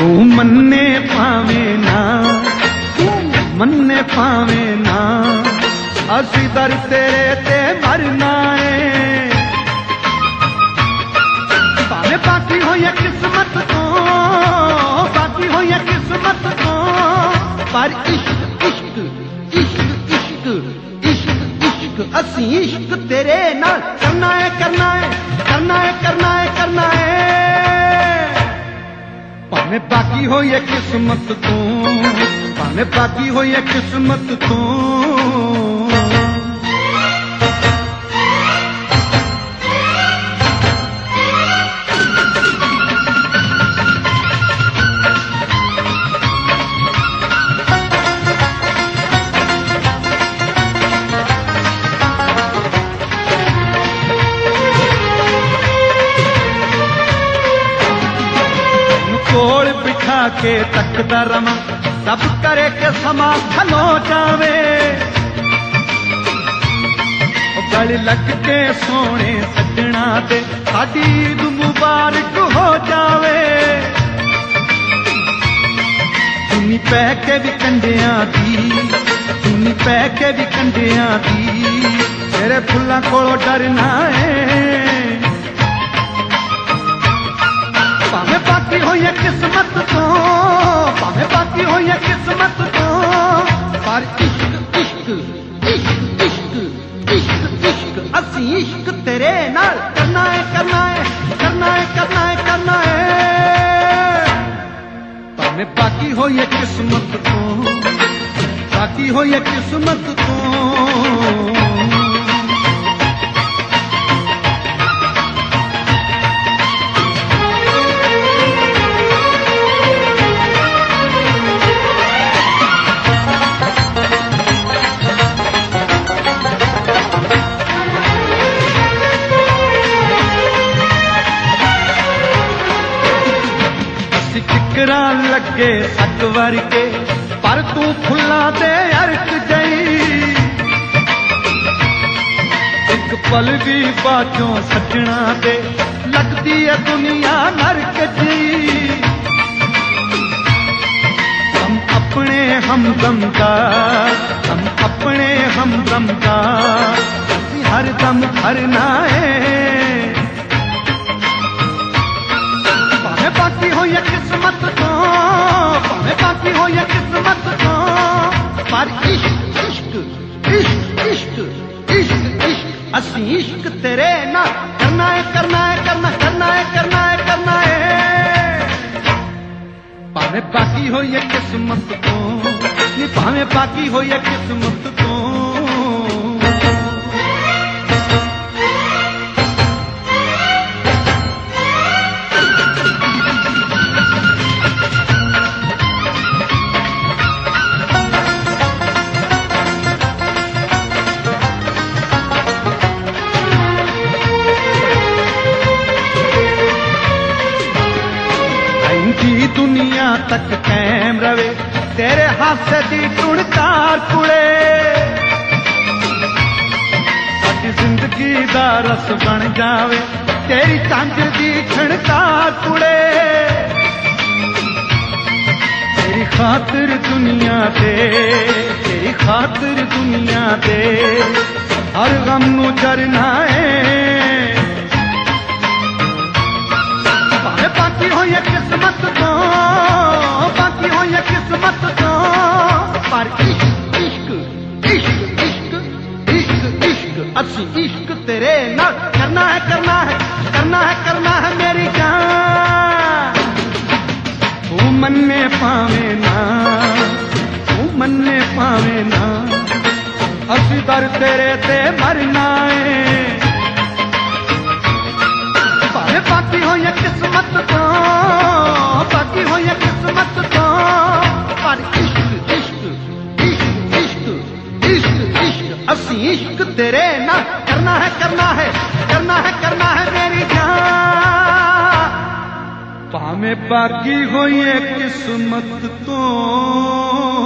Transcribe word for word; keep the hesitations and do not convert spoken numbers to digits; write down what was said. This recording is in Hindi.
तू मन्ने पावे ना, तू मन्ने पावे ना, असी दर तेरे ते मरना है। भावे बाकी हो या किस्मत तो, बाकी हो या किस्मत तो, पर इश्क इश्क इश्क इश्क इश्क इश्क असी इश्क तेरे नाल करना है, करना है, करना है, करना है, करना है। भावे बाकी हो या किस्मत तो, भावे बाकी हो या किस्मत तो। कोल बिठा के तकदा रवां, सब करे के समा खलो जावे, गल लग के सोने सजना दे साडी ईद मुबारक हो जावे। चुन्नी पै के भी कंडियां दी, चुन्नी पै के भी कंडियां दी, तेरे फुल्लां कोलों डरना है। भावे बाकी हो या किस्मत तो, भावे बाकी हो या किस्मत तो, पर इश्क इश्क इश्क इश्क इश्क इश्क असी इश्क तेरे नाल करना है, करना है, करना है, करना है, करना है। भावे बाकी हो या किस्मत तो, बाकी हो या किस्मत तो। टिकरा लगे सक वर्गे पर तू फुल्ला दे अरक गई, एक पल भी बाचों सजना दे लगती है दुनिया नरक जी। हम अपने हमदम का, हम अपने हमदम का हर दम भरना है। भावे बाकी हो या किस्मत तो, भावे बाकी हो या किस्मत तो, पर इश्क इश्क इश्क इश्क इश्क इश्क असी इश्क तेरे ना करना है, करना है, करना करना है, करना है, करना है। भावे बाकी हो या किस्मत तो, भावे बाकी हो या किस्मत तो। जी दुनिया तक कैम रवे तेरे हासे दी टुणकार कुड़े, साडी जिंदगी दा रस बन जावे तेरी झांझर दी छणकार कुड़े। तेरी खातिर दुनिया दे, तेरी खातिर दुनिया दे हर गम नू जरना है। भावे बाकी हो या किस्मत तो, बाकी हो या किस्मत तो, पर इश्क इश्क इश्क इश्क इश्क इश्क असी इश्क तेरे नाल करना है, करना है, करना है, करना है मेरी जान। तू मन्ने पावे ना, तू मन्ने पावे ना, असी दर तेरे ते मरना है। भावे बाकी हो या किस्मत तो, बाकी हो या किस्मत तो, पर इश्क इश्क इश्क इश्क इश्क इश्क असी इश्क तेरे ना करना है, करना है, करना है, करना है मेरी जान। भावे बाकी हो या किस्मत तो।